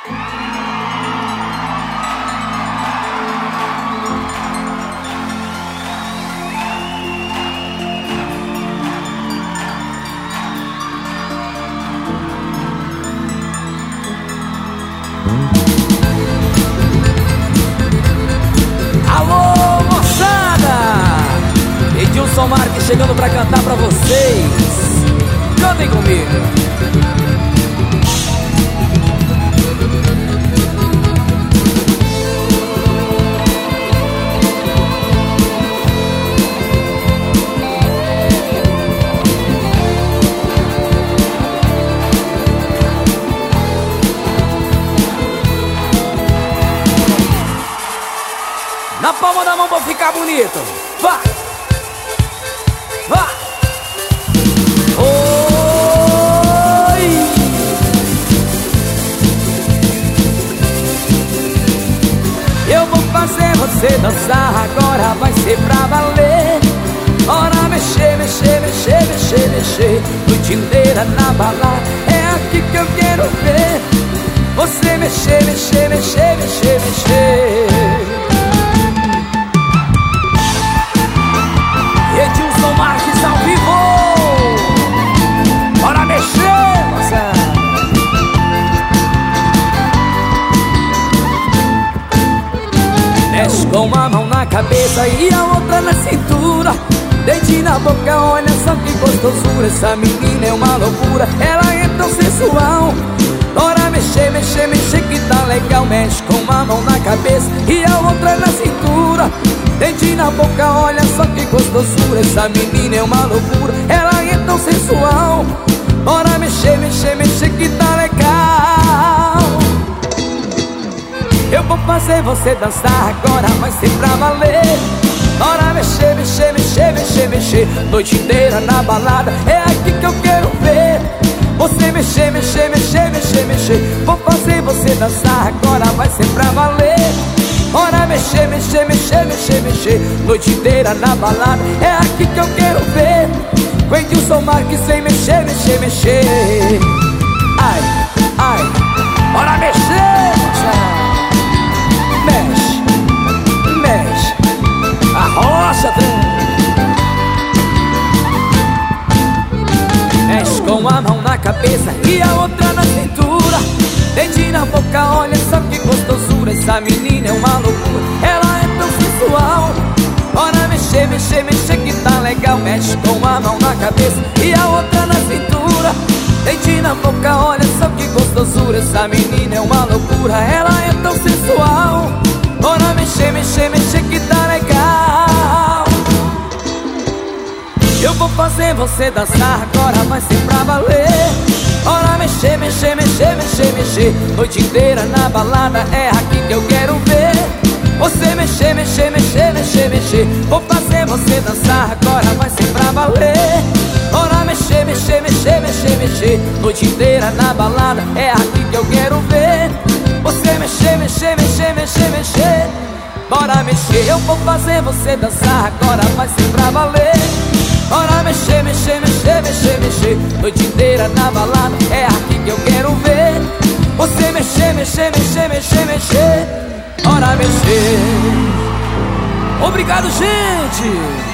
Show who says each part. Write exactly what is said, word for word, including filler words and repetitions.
Speaker 1: Alô, moçada! Edilson Marques chegando pra cantar pra vocês. Cantem comigo. Na palma da mão pra ficar bonito. Vá! Vá! Oi! Eu vou fazer você dançar, agora vai ser pra valer. Bora mexer, mexer, mexer, mexer, mexer, noite inteira na balada. É aqui que eu quero ver você mexer, mexer, mexer, mexer, mexer. Edilson Marques ao vivo. Bora mexer, moçada. Mexe com uma mão na cabeça e a outra na cintura. Dedinho na boca, olha só que gostosura. Essa menina é uma loucura, ela é tão sensual. Bora mexer, mexer, mexer que tá legal. Mexe com uma mão na cabeça e a outra na cintura. Dedinho na boca, olha só que gostosura. Essa menina é uma loucura, ela é tão sensual. Bora mexer, mexer, mexer que tá legal. Eu vou fazer você dançar, agora vai ser pra valer. Bora mexer, mexer, mexer, mexer, mexer, noite inteira na balada. É aqui que eu quero ver você mexer, mexer, mexer, mexer, mexer. Vou fazer você dançar, agora vai ser pra valer. Bora mexer, mexer, mexer, mexer, mexer, noite inteira na balada. É aqui que eu quero ver com Edilson Marques sem mexer, mexer, mexer. Ai, ai, bora mexer, moça. Mexe, mexe, arrocha, mexe com a mão na cabeça e a outra na cintura. Dedinho na boca, olha só que gostosura. Essa menina é uma loucura, ela é tão sensual. Bora mexer, mexer, mexer que tá legal. Mexe com uma mão na cabeça e a outra na cintura. Dedinho na boca, olha só que gostosura. Essa menina é uma loucura, ela é tão sensual. Bora mexer, mexer, mexer que tá legal. Eu vou fazer você dançar, agora vai ser pra valer. Bora mexer, mexer, mexer, mexer, mexer, noite inteira na balada. É aqui que eu quero ver você mexer, mexer, mexer, mexer, mexer. Vou fazer você dançar, agora vai ser pra valer. Bora mexer, mexer, mexer, mexer, mexer, noite inteira na balada. É aqui que eu quero ver você mexer, mexer, mexer, mexer, mexer. Bora mexer, eu vou fazer você dançar, agora vai ser pra valer. Bora mexer, mexer, mexer, mexer, mexer, noite inteira na balada. É aqui que eu quero ver você mexer, mexer, mexer, mexer, mexer. Bora mexer. Obrigado, gente.